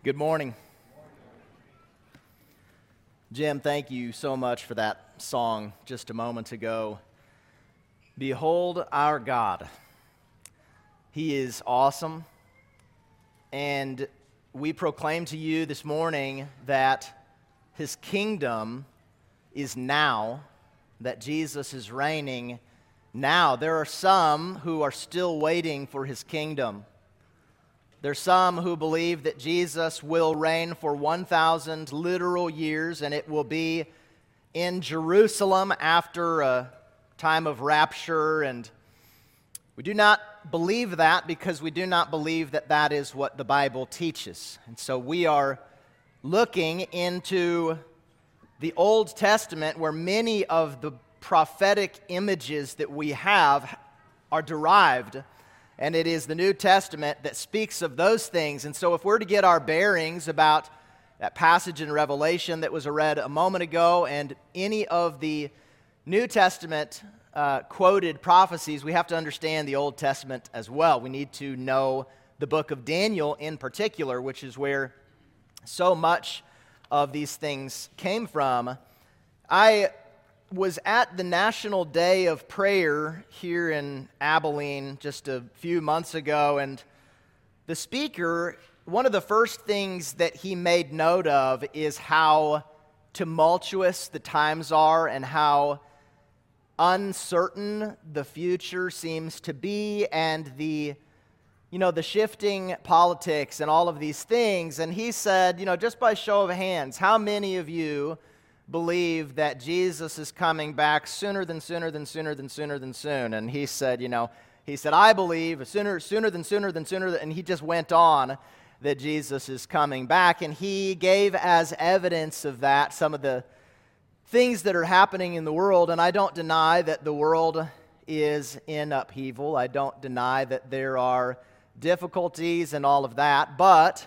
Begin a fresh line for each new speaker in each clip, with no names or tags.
Good morning. Jim, thank you so much for that song just a moment ago. Behold our God. He is awesome. And we proclaim to you this morning that His kingdom is now, that Jesus is reigning now. There are some who are still waiting for His kingdom. There's some who believe that Jesus will reign for 1,000 literal years, and it will be in Jerusalem after a time of rapture. And we do not believe that because we do not believe that that is what the Bible teaches. And so we are looking into the Old Testament, where many of the prophetic images that we have are derived. And it is the New Testament that speaks of those things. And so if we're to get our bearings about that passage in Revelation that was read a moment ago and any of the New Testament quoted prophecies, we have to understand the Old Testament as well. We need to know the book of Daniel in particular, which is where so much of these things came from. I was at the National Day of Prayer here in Abilene just a few months ago, and the speaker, one of the first things that he made note of is how tumultuous the times are and how uncertain the future seems to be, and the shifting politics and all of these things. And he said, just by show of hands, how many of you believe that Jesus is coming back sooner than soon? And he said, I believe sooner than sooner, and he just went on that Jesus is coming back. And he gave as evidence of that some of the things that are happening in the world. And I don't deny that the world is in upheaval. I don't deny that there are difficulties and all of that. But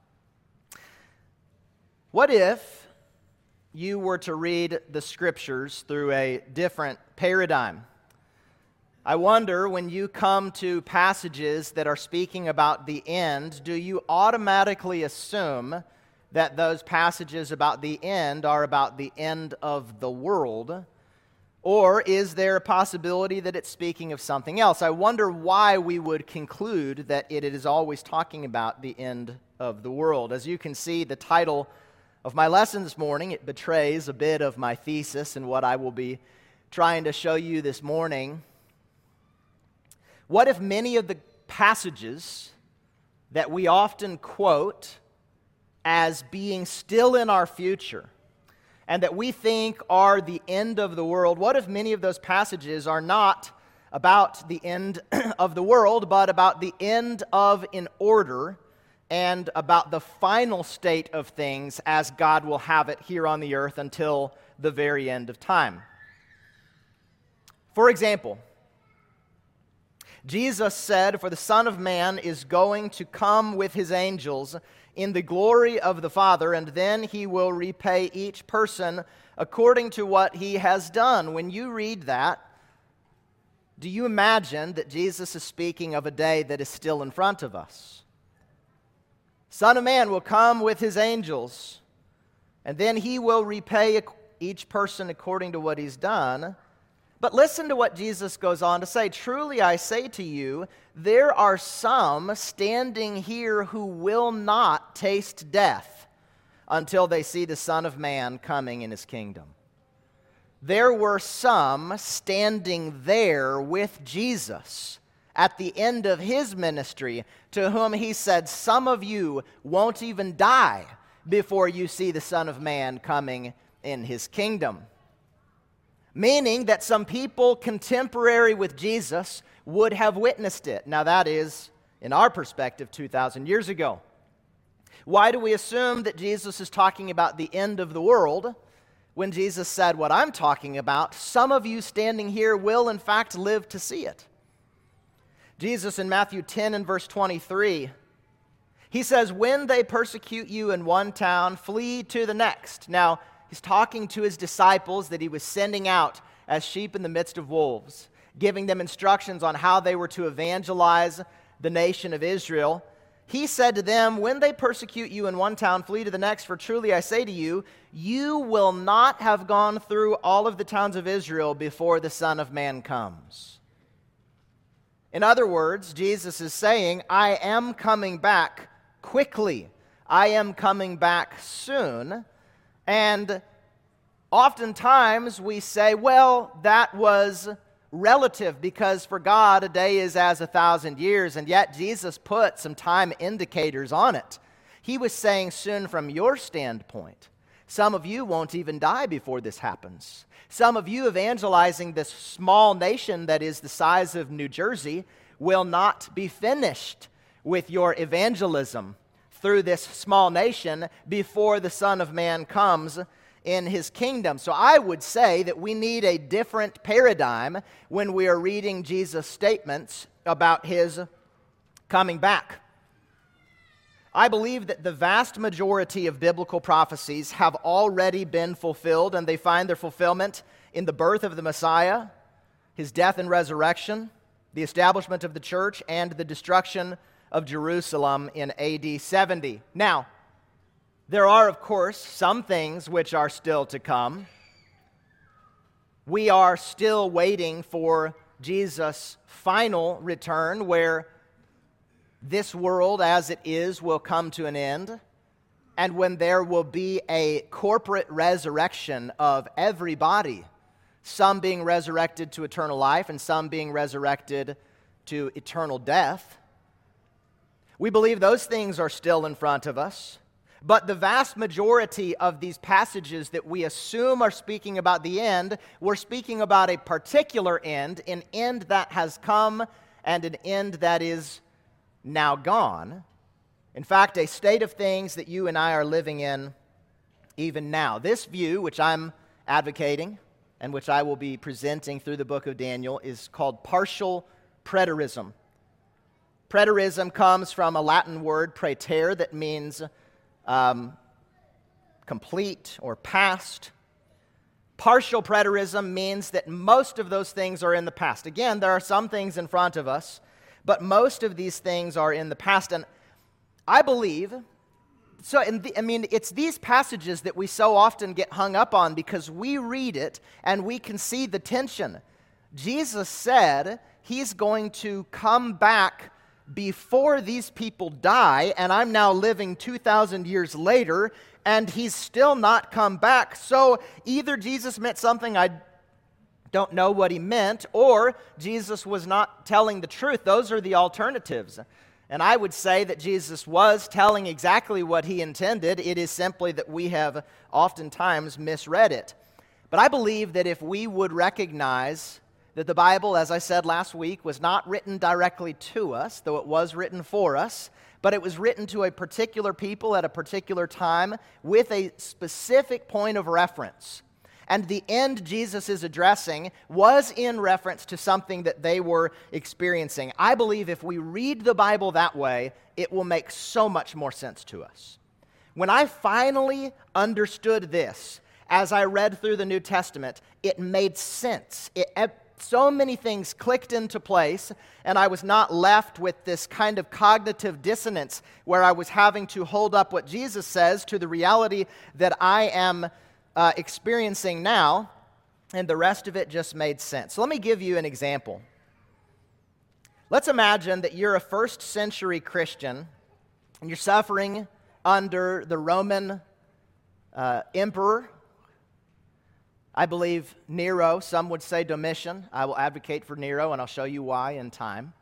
what if you were to read the Scriptures through a different paradigm? I wonder, when you come to passages that are speaking about the end, do you automatically assume that those passages about the end are about the end of the world? Or is there a possibility that it's speaking of something else? I wonder why we would conclude that it is always talking about the end of the world. As you can see, the title of my lesson this morning, it betrays a bit of my thesis and what I will be trying to show you this morning. What if many of the passages that we often quote as being still in our future and that we think are the end of the world, what if many of those passages are not about the end of the world, but about the end of an order and about the final state of things as God will have it here on the earth until the very end of time? For example, Jesus said, "For the Son of Man is going to come with His angels in the glory of the Father, and then He will repay each person according to what he has done." When you read that, do you imagine that Jesus is speaking of a day that is still in front of us? Son of Man will come with His angels, and then He will repay each person according to what he's done. But listen to what Jesus goes on to say. "Truly I say to you, there are some standing here who will not taste death until they see the Son of Man coming in His kingdom." There were some standing there with Jesus at the end of His ministry, to whom He said, "Some of you won't even die before you see the Son of Man coming in His kingdom." Meaning that some people contemporary with Jesus would have witnessed it. Now that is, in our perspective, 2,000 years ago. Why do we assume that Jesus is talking about the end of the world when Jesus said what I'm talking about? Some of you standing here will in fact live to see it. Jesus in Matthew 10 and verse 23, He says, "When they persecute you in one town, flee to the next." Now, He's talking to His disciples that He was sending out as sheep in the midst of wolves, giving them instructions on how they were to evangelize the nation of Israel. He said to them, when they persecute you in one town, flee to the next, for truly I say to you, you will not have gone through all of the towns of Israel before the Son of Man comes. In other words, Jesus is saying, I am coming back quickly. I am coming back soon. And oftentimes we say, well, that was relative, because for God a day is as 1,000 years, and yet Jesus put some time indicators on it. He was saying soon from your standpoint. Some of you won't even die before this happens. Some of you evangelizing this small nation that is the size of New Jersey will not be finished with your evangelism through this small nation before the Son of Man comes in his kingdom. So I would say that we need a different paradigm when we are reading Jesus' statements about his coming back. I believe that the vast majority of biblical prophecies have already been fulfilled, and they find their fulfillment in the birth of the Messiah, his death and resurrection, the establishment of the church, and the destruction of Jerusalem in AD 70. Now, there are, of course, some things which are still to come. We are still waiting for Jesus' final return, where this world as it is will come to an end, and when there will be a corporate resurrection of everybody, some being resurrected to eternal life and some being resurrected to eternal death. We believe those things are still in front of us, but the vast majority of these passages that we assume are speaking about the end, we're speaking about a particular end, an end that has come and an end that is now gone. In fact, a state of things that you and I are living in even now. This view, which I'm advocating and which I will be presenting through the book of Daniel, is called partial preterism. Preterism comes from a Latin word, praeter, that means complete or past. Partial preterism means that most of those things are in the past. Again, there are some things in front of us, but most of these things are in the past. And I believe, it's these passages that we so often get hung up on because we read it and we can see the tension. Jesus said he's going to come back before these people die, and I'm now living 2,000 years later, and he's still not come back. So either Jesus meant something I don't know what he meant, or Jesus was not telling the truth. Those are the alternatives. And I would say that Jesus was telling exactly what he intended. It is simply that we have oftentimes misread it. But I believe that if we would recognize that the Bible, as I said last week, was not written directly to us, though it was written for us, but it was written to a particular people at a particular time with a specific point of reference. And the end Jesus is addressing was in reference to something that they were experiencing. I believe if we read the Bible that way, it will make so much more sense to us. When I finally understood this, as I read through the New Testament, it made sense. So many things clicked into place, and I was not left with this kind of cognitive dissonance where I was having to hold up what Jesus says to the reality that I am experiencing now, and the rest of it just made sense. So let me give you an example. Let's imagine that you're a first century Christian, and you're suffering under the Roman emperor. I believe Nero, some would say Domitian. I will advocate for Nero, and I'll show you why in time.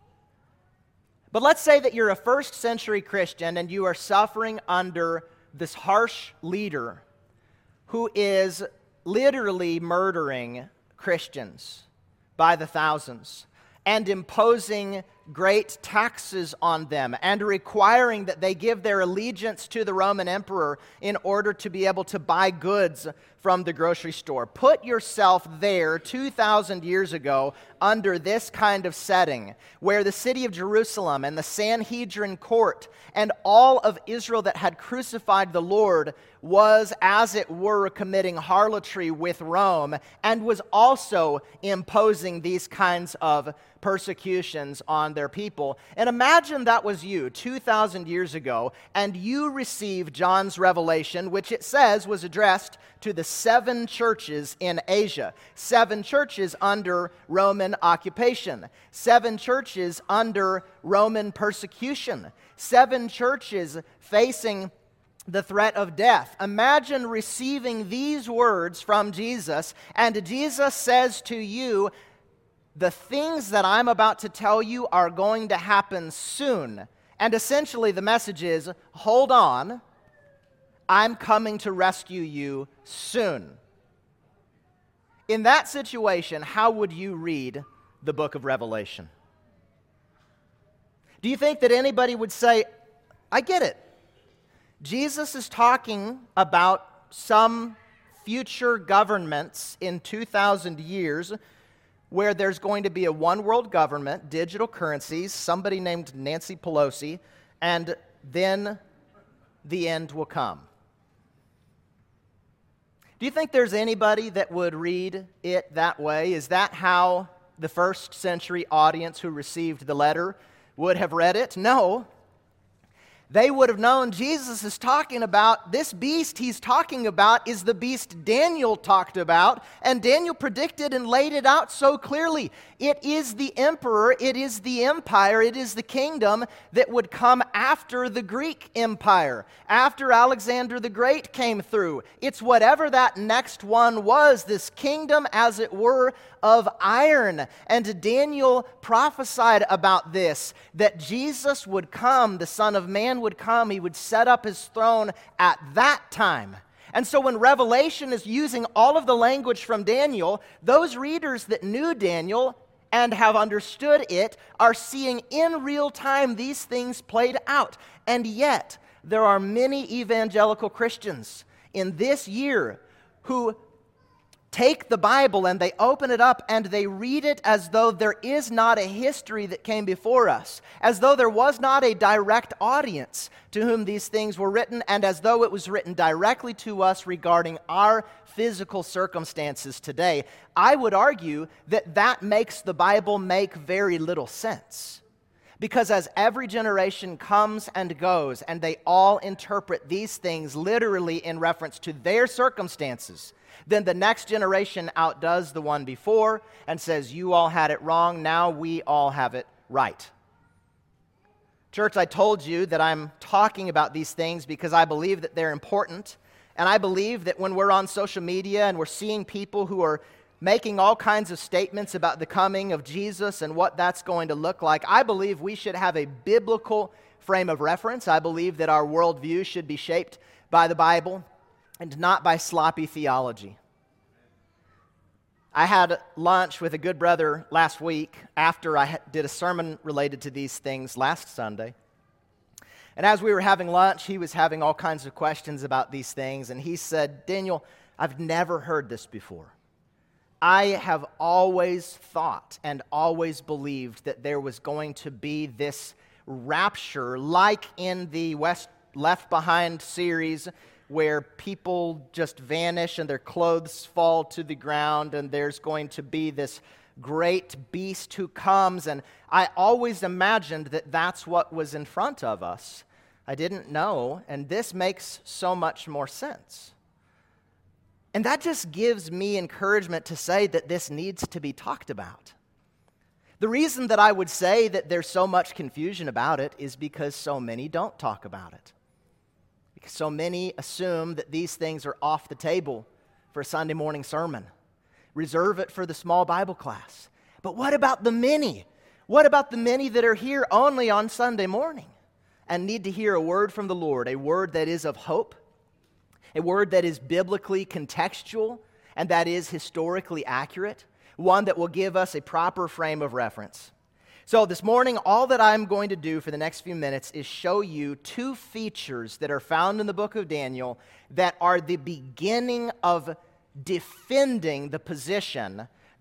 But let's say that you're a first century Christian and you are suffering under this harsh leader who is literally murdering Christians by the thousands and imposing great taxes on them and requiring that they give their allegiance to the Roman emperor in order to be able to buy goods from the grocery store. Put yourself there 2,000 years ago under this kind of setting where the city of Jerusalem and the Sanhedrin court and all of Israel that had crucified the Lord was, as it were, committing harlotry with Rome and was also imposing these kinds of persecutions on their people. And imagine that was you 2,000 years ago, and you received John's revelation, which it says was addressed to the 7 churches in Asia. 7 churches under Roman occupation. 7 churches under Roman persecution. 7 churches facing the threat of death. Imagine receiving these words from Jesus, and Jesus says to you, the things that I'm about to tell you are going to happen soon. And essentially the message is, hold on, I'm coming to rescue you soon. In that situation, how would you read the book of Revelation? Do you think that anybody would say, I get it. Jesus is talking about some future governments in 2,000 years where there's going to be a one-world government, digital currencies, somebody named Nancy Pelosi, and then the end will come. Do you think there's anybody that would read it that way? Is that how the first century audience who received the letter would have read it? No. They would have known Jesus is talking about, this beast he's talking about is the beast Daniel talked about, and Daniel predicted and laid it out so clearly. It is the emperor, it is the empire, it is the kingdom that would come after the Greek empire, after Alexander the Great came through. It's whatever that next one was, this kingdom, as it were, of iron. And Daniel prophesied about this, that Jesus would come, the Son of Man would come, he would set up his throne at that time. And so when Revelation is using all of the language from Daniel, those readers that knew Daniel and have understood it are seeing in real time these things played out. And yet, there are many evangelical Christians in this year who take the Bible and they open it up and they read it as though there is not a history that came before us, as though there was not a direct audience to whom these things were written, and as though it was written directly to us regarding our physical circumstances today. I would argue that that makes the Bible make very little sense. Because as every generation comes and goes, and they all interpret these things literally in reference to their circumstances, then the next generation outdoes the one before and says, you all had it wrong, now we all have it right. Church, I told you that I'm talking about these things because I believe that they're important, and I believe that when we're on social media and we're seeing people who are making all kinds of statements about the coming of Jesus and what that's going to look like, I believe we should have a biblical frame of reference. I believe that our worldview should be shaped by the Bible and not by sloppy theology. I had lunch with a good brother last week after I did a sermon related to these things last Sunday. And as we were having lunch, he was having all kinds of questions about these things, and he said, Daniel, I've never heard this before. I have always thought and always believed that there was going to be this rapture, like in the Left Behind series, where people just vanish and their clothes fall to the ground, and there's going to be this great beast who comes. And I always imagined that that's what was in front of us. I didn't know, and this makes so much more sense. And that just gives me encouragement to say that this needs to be talked about. The reason that I would say that there's so much confusion about it is because so many don't talk about it. Because so many assume that these things are off the table for a Sunday morning sermon. Reserve it for the small Bible class. But what about the many? What about the many that are here only on Sunday morning and need to hear a word from the Lord, a word that is of hope, a word that is biblically contextual and that is historically accurate, one that will give us a proper frame of reference? So this morning, all that I'm going to do for the next few minutes is show you two features that are found in the book of Daniel that are the beginning of defending the position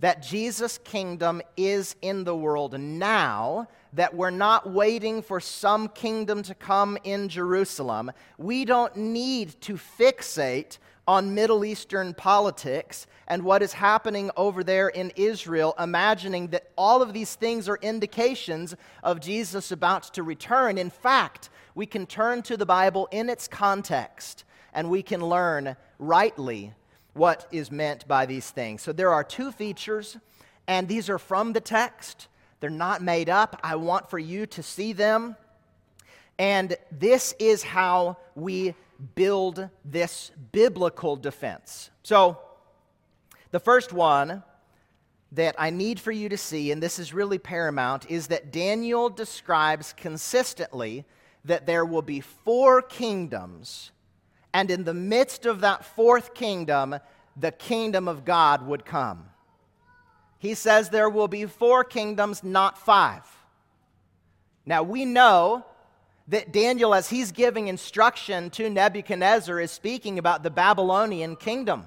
that Jesus' kingdom is in the world now, that we're not waiting for some kingdom to come in Jerusalem. We don't need to fixate on Middle Eastern politics and what is happening over there in Israel, imagining that all of these things are indications of Jesus about to return. In fact, we can turn to the Bible in its context, and we can learn rightly what is meant by these things. So there are two features, and these are from the text. They're not made up. I want for you to see them. And this is how we build this biblical defense. So, the first one that I need for you to see, and this is really paramount, is that Daniel describes consistently that there will be 4 kingdoms, and in the midst of that 4th kingdom, the kingdom of God would come. He says there will be 4 kingdoms, not 5. Now, we know that Daniel, as he's giving instruction to Nebuchadnezzar, is speaking about the Babylonian kingdom.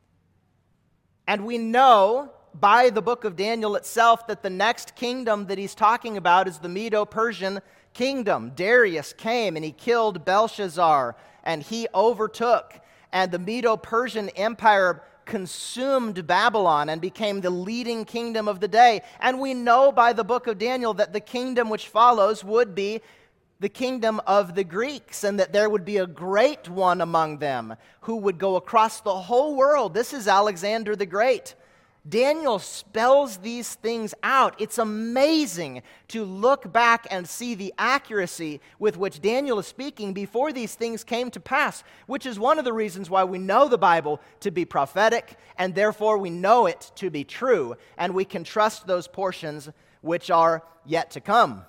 And we know by the book of Daniel itself that the next kingdom that he's talking about is the Medo-Persian kingdom. Darius came and he killed Belshazzar, and he overtook, and the Medo-Persian Empire consumed Babylon and became the leading kingdom of the day. And we know by the book of Daniel that the kingdom which follows would be the kingdom of the Greeks, and that there would be a great one among them who would go across the whole world. This is Alexander the Great. Daniel spells these things out. It's amazing to look back and see the accuracy with which Daniel is speaking before these things came to pass, which is one of the reasons why we know the Bible to be prophetic, and therefore we know it to be true, and we can trust those portions which are yet to come.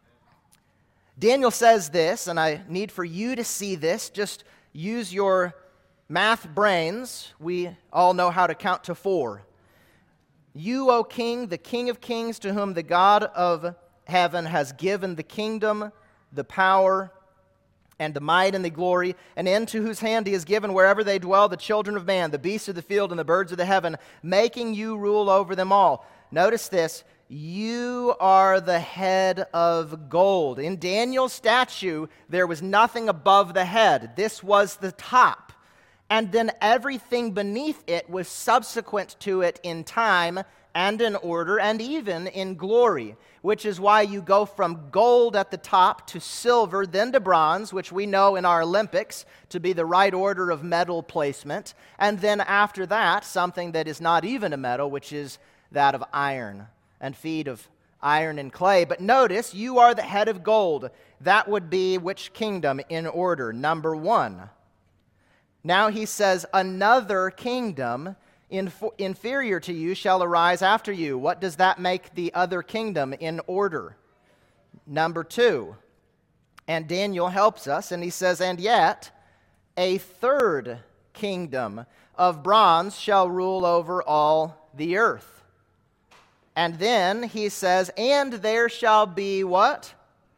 Daniel says this, and I need for you to see this. Just use your math brains. We all know how to count to 4. You, O King, the King of kings, to whom the God of heaven has given the kingdom, the power, and the might and the glory, and into whose hand he has given wherever they dwell the children of man, the beasts of the field and the birds of the heaven, making you rule over them all. Notice this. You are the head of gold. In Daniel's statue, there was nothing above the head. This was the top. And then everything beneath it was subsequent to it in time and in order and even in glory, which is why you go from gold at the top to silver, then to bronze, which we know in our Olympics to be the right order of medal placement, and then after that, something that is not even a metal, which is that of iron, and feet of iron and clay. But notice, you are the head of gold. That would be which kingdom in order? Number 1. Now he says, another kingdom inferior to you shall arise after you. What does that make the other kingdom in order? Number 2. And Daniel helps us, and he says, and yet a third kingdom of bronze shall rule over all the earth. And then he says, and there shall be what?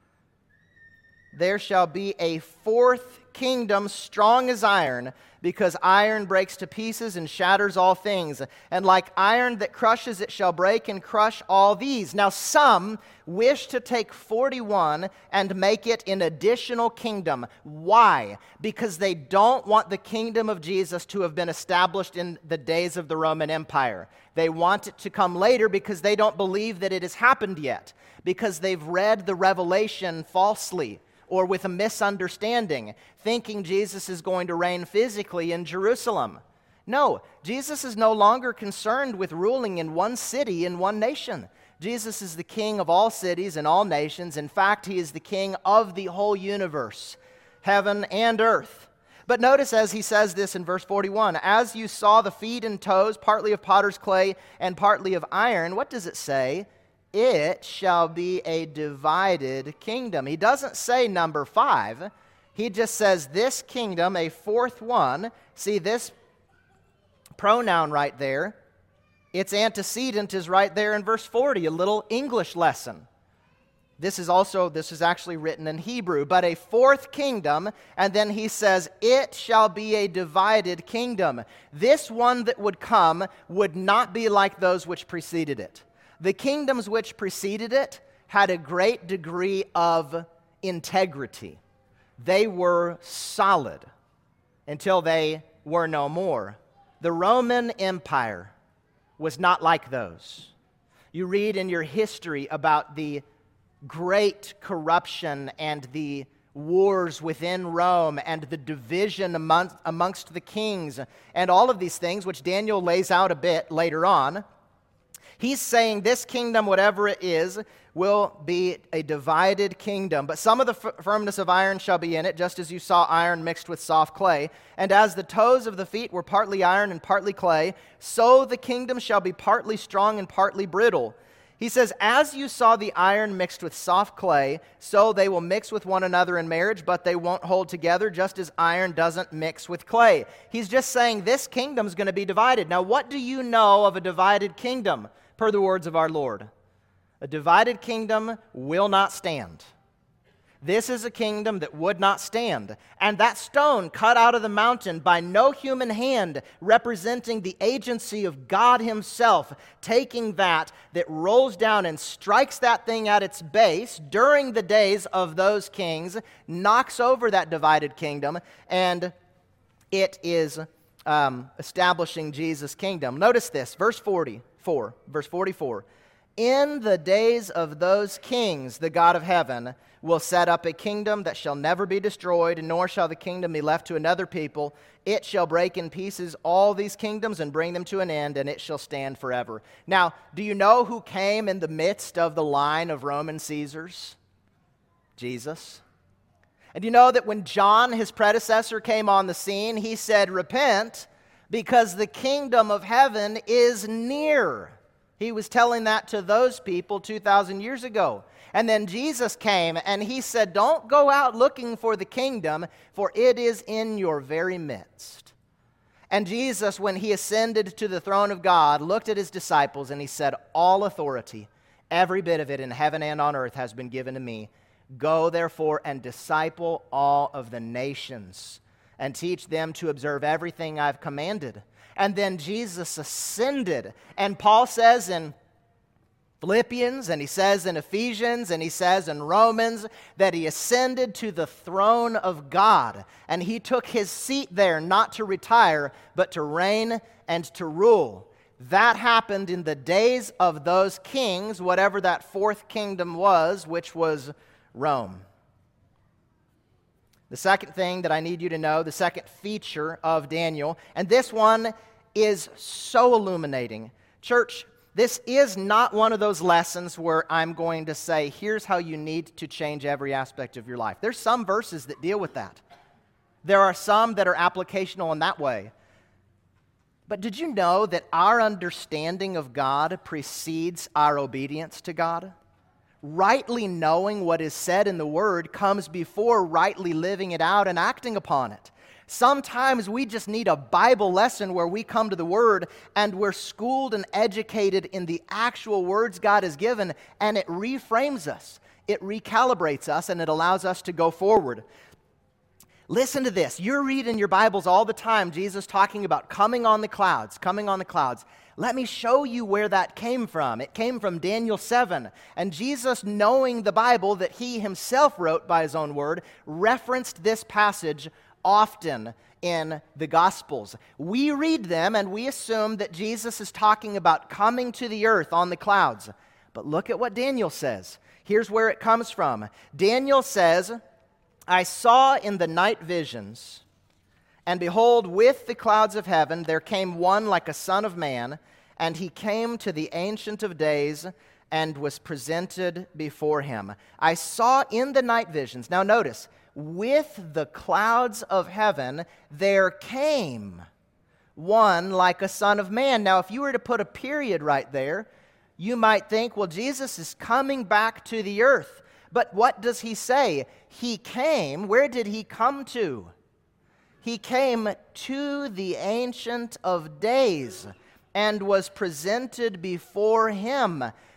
There shall be a 4th kingdom strong as iron, because iron breaks to pieces and shatters all things. And like iron that crushes, it shall break and crush all these. Now some wish to take 41 and make it an additional kingdom. Why? Because they don't want the kingdom of Jesus to have been established in the days of the Roman Empire. They want it to come later because they don't believe that it has happened yet, because they've read the Revelation falsely or with a misunderstanding, thinking Jesus is going to reign physically in Jerusalem. No, Jesus is no longer concerned with ruling in one city, in one nation. Jesus is the king of all cities and all nations. In fact, he is the king of the whole universe, heaven and earth. But notice as he says this in verse 41, as you saw the feet and toes, partly of potter's clay and partly of iron, what does it say? It shall be a divided kingdom. He doesn't say number 5. He just says this kingdom, a 4th one. See this pronoun right there? Its antecedent is right there in verse 40, a little English lesson. this is actually written in Hebrew, but a fourth kingdom, and then he says, it shall be a divided kingdom. This one that would come would not be like those which preceded it. The kingdoms which preceded it had a great degree of integrity. They were solid until they were no more. The Roman Empire was not like those. You read in your history about the great corruption and the wars within Rome and the division amongst the kings and all of these things, which Daniel lays out a bit later on. He's saying this kingdom, whatever it is, will be a divided kingdom. But some of the firmness of iron shall be in it, just as you saw iron mixed with soft clay. And as the toes of the feet were partly iron and partly clay, so the kingdom shall be partly strong and partly brittle. He says, as you saw the iron mixed with soft clay, so they will mix with one another in marriage, but they won't hold together, just as iron doesn't mix with clay. He's just saying this kingdom's going to be divided. Now, what do you know of a divided kingdom, per the words of our Lord? A divided kingdom will not stand. This is a kingdom that would not stand. And that stone cut out of the mountain by no human hand, representing the agency of God himself, taking that rolls down and strikes that thing at its base during the days of those kings, knocks over that divided kingdom, and it is establishing Jesus' kingdom. Notice this, verse 44. In the days of those kings, the God of heaven will set up a kingdom that shall never be destroyed, nor shall the kingdom be left to another people. It shall break in pieces all these kingdoms and bring them to an end, and it shall stand forever. Now, do you know who came in the midst of the line of Roman Caesars? Jesus. And you know that when John, his predecessor, came on the scene, he said, repent, because the kingdom of heaven is near. He was telling that to those people 2,000 years ago. And then Jesus came and he said, don't go out looking for the kingdom, for it is in your very midst. And Jesus, when he ascended to the throne of God, looked at his disciples and he said, all authority, every bit of it in heaven and on earth has been given to me. Go therefore and disciple all of the nations and teach them to observe everything I've commanded. And then Jesus ascended. And Paul says in Philippians, and he says in Ephesians, and he says in Romans, that he ascended to the throne of God. And he took his seat there, not to retire, but to reign and to rule. That happened in the days of those kings, whatever that fourth kingdom was, which was Rome. The second thing that I need you to know, the second feature of Daniel, and this one is so illuminating. Church, this is not one of those lessons where I'm going to say, here's how you need to change every aspect of your life. There's some verses that deal with that. There are some that are applicational in that way. But did you know that our understanding of God precedes our obedience to God? Rightly knowing what is said in the Word comes before rightly living it out and acting upon it. Sometimes we just need a Bible lesson where we come to the Word and we're schooled and educated in the actual words God has given, and it reframes us, it recalibrates us, and it allows us to go forward. Listen to this. You're reading your Bibles all the time, Jesus talking about coming on the clouds, coming on the clouds. Let me show you where that came from. It came from Daniel 7. And Jesus, knowing the Bible that he himself wrote by his own word, referenced this passage often in the Gospels. We read them and we assume that Jesus is talking about coming to the earth on the clouds. But look at what Daniel says. Here's where it comes from. Daniel says, I saw in the night visions, and behold, with the clouds of heaven there came one like a son of man, and he came to the Ancient of Days and was presented before him. I saw in the night visions, now notice, with the clouds of heaven there came one like a son of man. Now, if you were to put a period right there, you might think, well, Jesus is coming back to the earth. But what does he say? He came, where did he come to? He came to the Ancient of Days and was presented before him.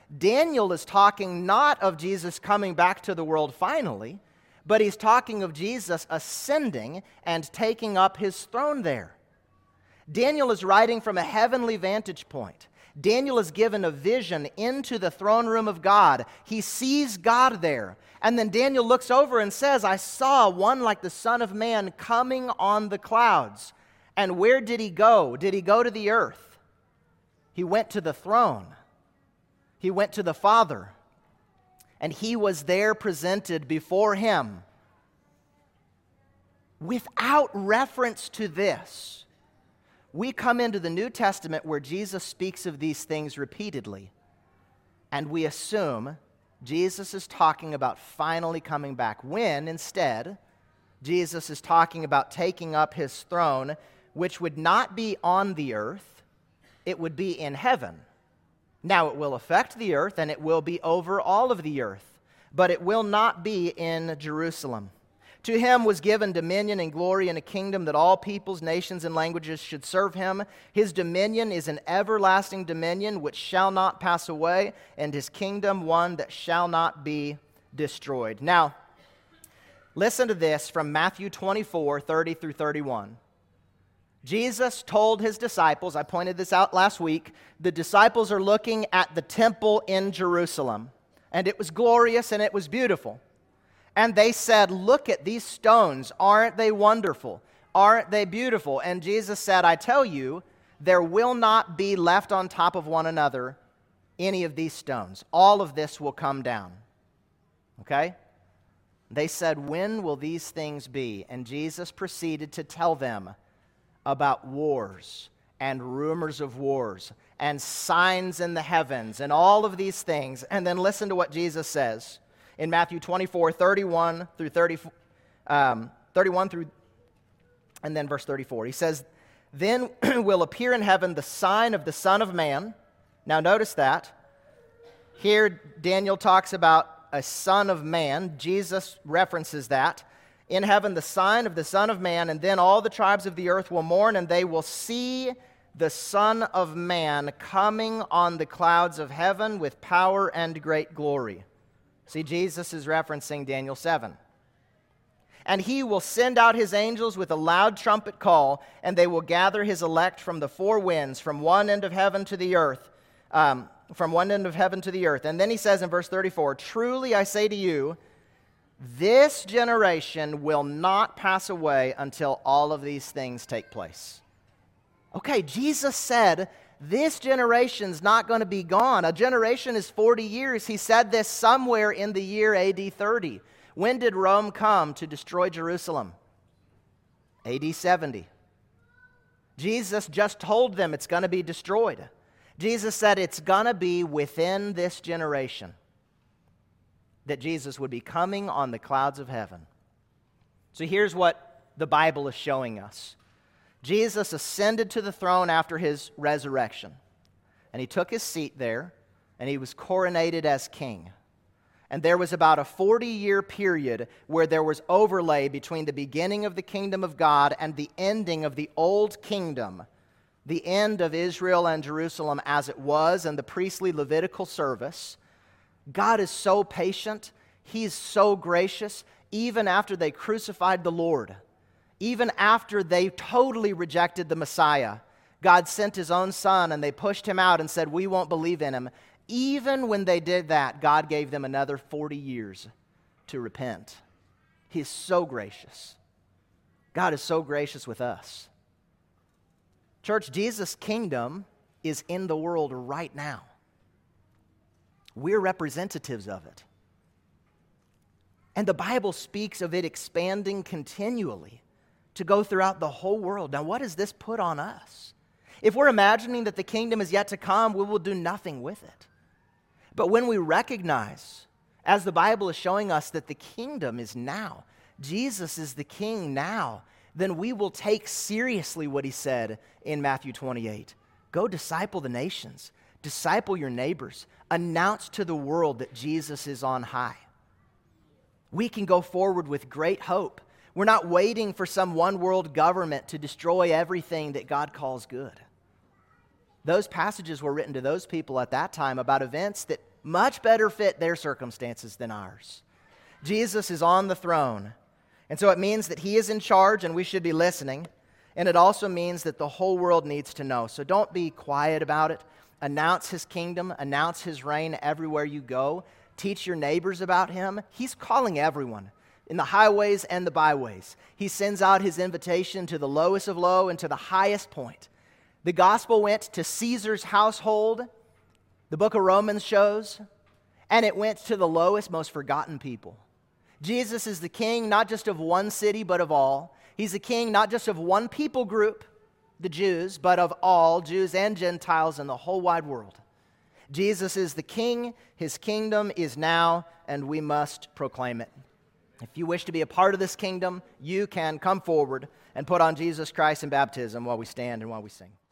Daniel is talking not of Jesus coming back to the world finally, but he's talking of Jesus ascending and taking up his throne there. Daniel is writing from a heavenly vantage point. Daniel is given a vision into the throne room of God. He sees God there. And then Daniel looks over and says, I saw one like the Son of Man coming on the clouds. And where did he go? Did he go to the earth? He went to the throne. He went to the Father. And he was there presented before him. Without reference to this, we come into the New Testament where Jesus speaks of these things repeatedly, and we assume Jesus is talking about finally coming back, when instead Jesus is talking about taking up his throne, which would not be on the earth, it would be in heaven. Now it will affect the earth, and it will be over all of the earth, but it will not be in Jerusalem. To him was given dominion and glory and a kingdom that all peoples, nations, and languages should serve him. His dominion is an everlasting dominion which shall not pass away, and his kingdom one that shall not be destroyed. Now, listen to this from Matthew 24, 30 through 31. Jesus told his disciples, I pointed this out last week, the disciples are looking at the temple in Jerusalem, and it was glorious and it was beautiful. And they said, look at these stones. Aren't they wonderful? Aren't they beautiful? And Jesus said, I tell you, there will not be left on top of one another any of these stones. All of this will come down. Okay? They said, when will these things be? And Jesus proceeded to tell them about wars and rumors of wars and signs in the heavens and all of these things. And then listen to what Jesus says. In Matthew 24, 31 through 31 through, and then verse 34. He says, then will appear in heaven the sign of the Son of Man. Now notice that. Here Daniel talks about a Son of Man. Jesus references that. In heaven the sign of the Son of Man, and then all the tribes of the earth will mourn, and they will see the Son of Man coming on the clouds of heaven with power and great glory. See, Jesus is referencing Daniel 7. And he will send out his angels with a loud trumpet call, and they will gather his elect from the four winds, from one end of heaven to the earth, And then he says in verse 34, truly I say to you, this generation will not pass away until all of these things take place. Okay, Jesus said, this generation's not going to be gone. A generation is 40 years. He said this somewhere in the year AD 30. When did Rome come to destroy Jerusalem? AD 70. Jesus just told them it's going to be destroyed. Jesus said it's going to be within this generation that Jesus would be coming on the clouds of heaven. So here's what the Bible is showing us. Jesus ascended to the throne after his resurrection, and he took his seat there, and he was coronated as king. And there was about a 40-year period where there was overlay between the beginning of the kingdom of God and the ending of the old kingdom, the end of Israel and Jerusalem as it was, and the priestly Levitical service. God is so patient. He's so gracious. Even after they crucified the Lord, even after they totally rejected the Messiah, God sent his own Son, and they pushed him out and said, we won't believe in him. Even when they did that, God gave them another 40 years to repent. He is so gracious. God is so gracious with us. Church, Jesus' kingdom is in the world right now. We're representatives of it. And the Bible speaks of it expanding continually to go throughout the whole world. Now, what does this put on us? If we're imagining that the kingdom is yet to come, we will do nothing with it. But when we recognize, as the Bible is showing us, that the kingdom is now, Jesus is the king now, then we will take seriously what he said in Matthew 28. Go disciple the nations, disciple your neighbors, announce to the world that Jesus is on high. We can go forward with great hope. We're not waiting for some one world government to destroy everything that God calls good. Those passages were written to those people at that time about events that much better fit their circumstances than ours. Jesus is on the throne, and so it means that he is in charge and we should be listening, and it also means that the whole world needs to know. So don't be quiet about it. Announce his kingdom, announce his reign everywhere you go. Teach your neighbors about him. He's calling everyone in the highways and the byways. He sends out his invitation to the lowest of low and to the highest point. The gospel went to Caesar's household, the book of Romans shows, and it went to the lowest, most forgotten people. Jesus is the king not just of one city, but of all. He's the king not just of one people group, the Jews, but of all, Jews and Gentiles in the whole wide world. Jesus is the king, his kingdom is now, and we must proclaim it. If you wish to be a part of this kingdom, you can come forward and put on Jesus Christ in baptism while we stand and while we sing.